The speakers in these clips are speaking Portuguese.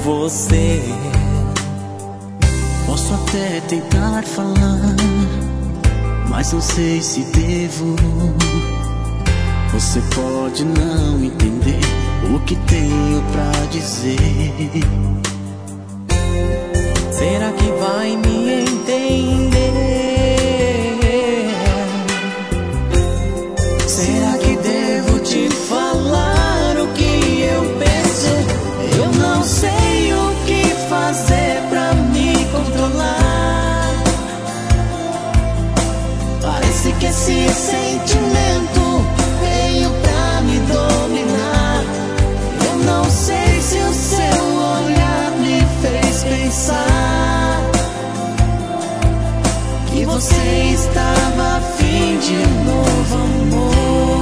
você. Posso até tentar falar, mas não sei se devo. Você pode não entender o que tenho pra dizer. Será que vai me entender? Será que devo te falar o que eu penso? Eu não sei o que fazer pra me controlar. Parece que esse sentimento veio pra me dominar. Eu não sei se o seu olhar me fez pensar que você estava a fim de um novo amor.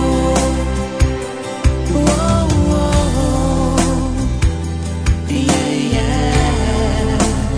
Oh, oh, oh. Yeah, yeah.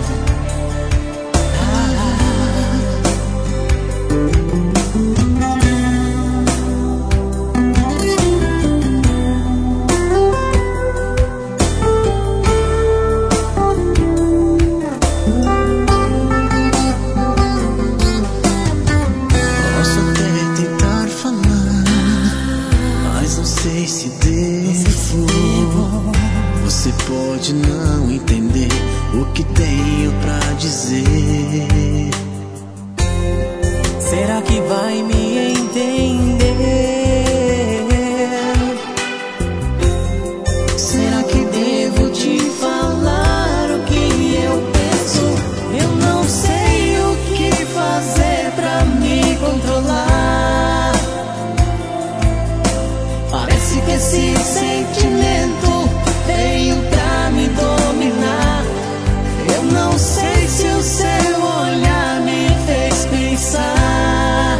Posso até tentar falar, mas não sei se devo. Você pode não entender o que tenho pra dizer. Será que vai me entender? Será que devo te falar o que eu penso? Eu não sei o que fazer pra me controlar. Parece que esse sentimento veio pra me dominar. Eu não sei se o seu olhar me fez pensar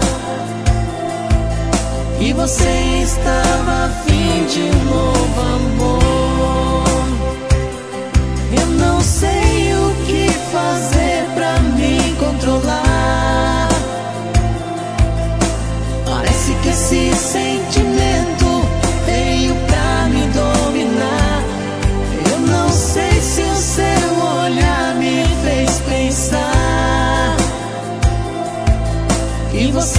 que você estava a fim de um novo amor. Eu não sei o que fazer pra me controlar. Parece que esse sentimento veio pra me dominar. Eu não sei se o seu olhar me fez pensar que você